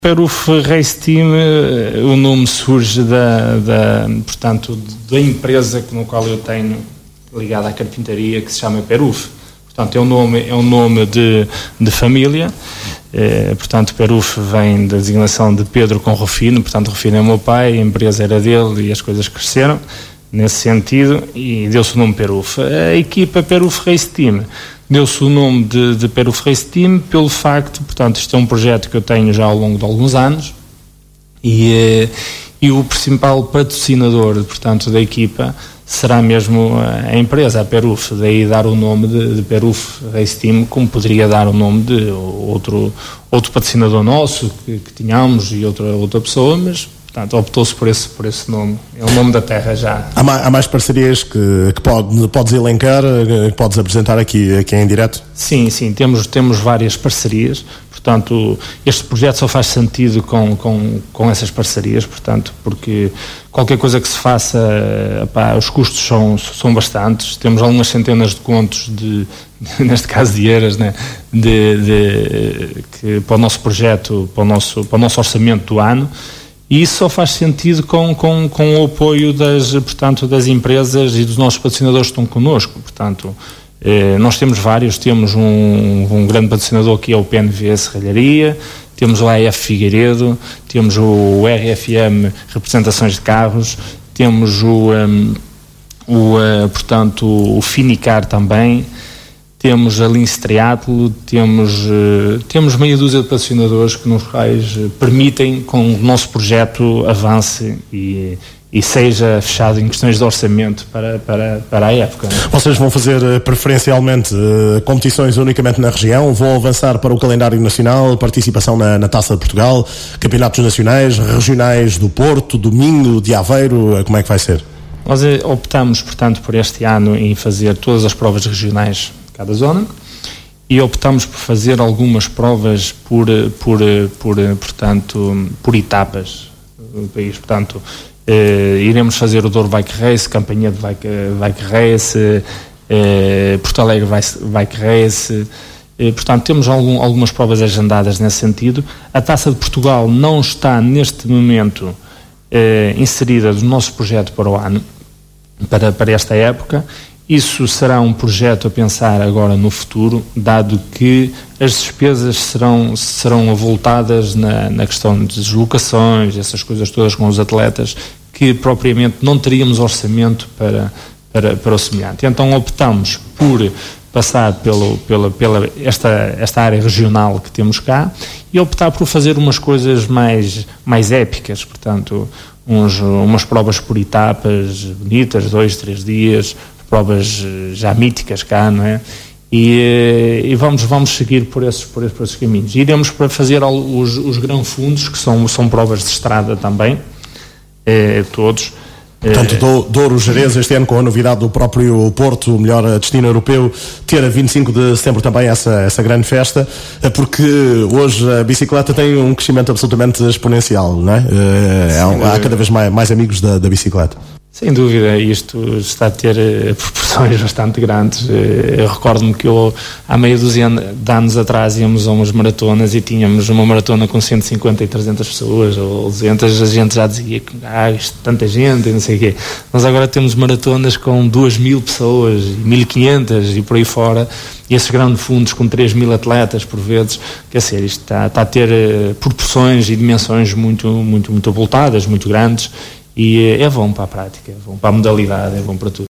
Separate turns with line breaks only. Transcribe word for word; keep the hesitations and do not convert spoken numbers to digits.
Peruf Race Team, o nome surge da, da, portanto, da empresa no qual eu tenho ligada à carpintaria, que se chama Peruf. Portanto, é um nome, é um nome de, de família. É, portanto, Peruf vem da designação de Pedro com Rufino. Portanto, Rufino é o meu pai, a empresa era dele e as coisas cresceram nesse sentido e deu-se o nome Peruf. A equipa Peruf Race Team deu-se o nome de, de Peruf Race Team pelo facto, portanto, isto é um projeto que eu tenho já ao longo de alguns anos e, e o principal patrocinador, portanto, da equipa será mesmo a empresa, a Peruf, daí dar o nome de, de Peruf Race Team, como poderia dar o nome de outro, outro patrocinador nosso que, que tínhamos e outra, outra pessoa, mas portanto, optou-se por esse, por esse nome. É o nome da terra já.
Há mais, há mais parcerias que, que pode, podes elencar, que podes apresentar aqui, aqui em direto?
Sim, sim, temos, temos várias parcerias. Portanto, este projeto só faz sentido com, com, com essas parcerias, portanto, porque qualquer coisa que se faça, epá, os custos são, são bastantes. Temos algumas centenas de contos, de, neste caso de euros, né, de, de, que, para o nosso projeto, para o nosso, para o nosso orçamento do ano. E isso só faz sentido com, com, com o apoio das, portanto, das empresas e dos nossos patrocinadores que estão connosco. Portanto, eh, nós temos vários, temos um, um grande patrocinador que é o P N V Serralharia, temos o A F Figueiredo, temos o R F M Representações de Carros, temos o, um, o uh, portanto, o Finicar também, temos a Lince Triatlo, temos, uh, temos meia dúzia de patrocinadores que nos quais uh, permitem que o nosso projeto avance e, e seja fechado em questões de orçamento para, para, para a época.
Vocês vão fazer uh, preferencialmente uh, competições unicamente na região, vão avançar para o calendário nacional, participação na, na Taça de Portugal, campeonatos nacionais, regionais do Porto, do Minho, de Aveiro, uh, como é que vai ser?
Nós optamos, portanto, por este ano em fazer todas as provas regionais cada zona e optamos por fazer algumas provas por, por, por, portanto, por etapas do país. Portanto, eh, iremos fazer o Douro Bike Race, Campanhã de Bike, Bike Race, eh, Porto Alegre Bike Race. Eh, portanto, temos algum, algumas provas agendadas nesse sentido. A Taça de Portugal não está neste momento eh, inserida no nosso projeto para o ano, para, para esta época. Isso será um projeto a pensar agora no futuro, dado que as despesas serão, serão avultadas na, na questão de deslocações, essas coisas todas com os atletas, que propriamente não teríamos orçamento para, para, para o semelhante. Então optamos por passar pelo, pela, pela esta, esta área regional que temos cá e optar por fazer umas coisas mais, mais épicas, portanto, uns, umas provas por etapas bonitas, dois, três dias, provas já míticas cá, não é? E, e vamos, vamos seguir por esses, por esses, por esses caminhos. Iremos para fazer os, os Gran Fundos, que são, são provas de estrada também, eh, todos.
Portanto, do, Douro Jerez este ano com a novidade do próprio Porto, o melhor destino europeu, ter a vinte e cinco de setembro também essa, essa grande festa, porque hoje a bicicleta tem um crescimento absolutamente exponencial, não é? Sim, há cada vez mais, mais amigos da, da bicicleta.
Sem dúvida, isto está a ter uh, proporções bastante grandes. Uh, eu recordo-me que eu, há meia dúzia de anos atrás, íamos a umas maratonas e tínhamos uma maratona com cento e cinquenta e trezentas pessoas, ou duzentas, a gente já dizia que ah, isto, tanta gente e não sei o quê. Nós agora temos maratonas com duas mil pessoas, mil e quinhentas e por aí fora, e esses grandes fundos com três mil atletas por vezes. Quer dizer, isto está, está a ter uh, proporções e dimensões muito, muito, muito avultadas, muito grandes. E é bom para a prática, é bom para a modalidade, é bom para tudo.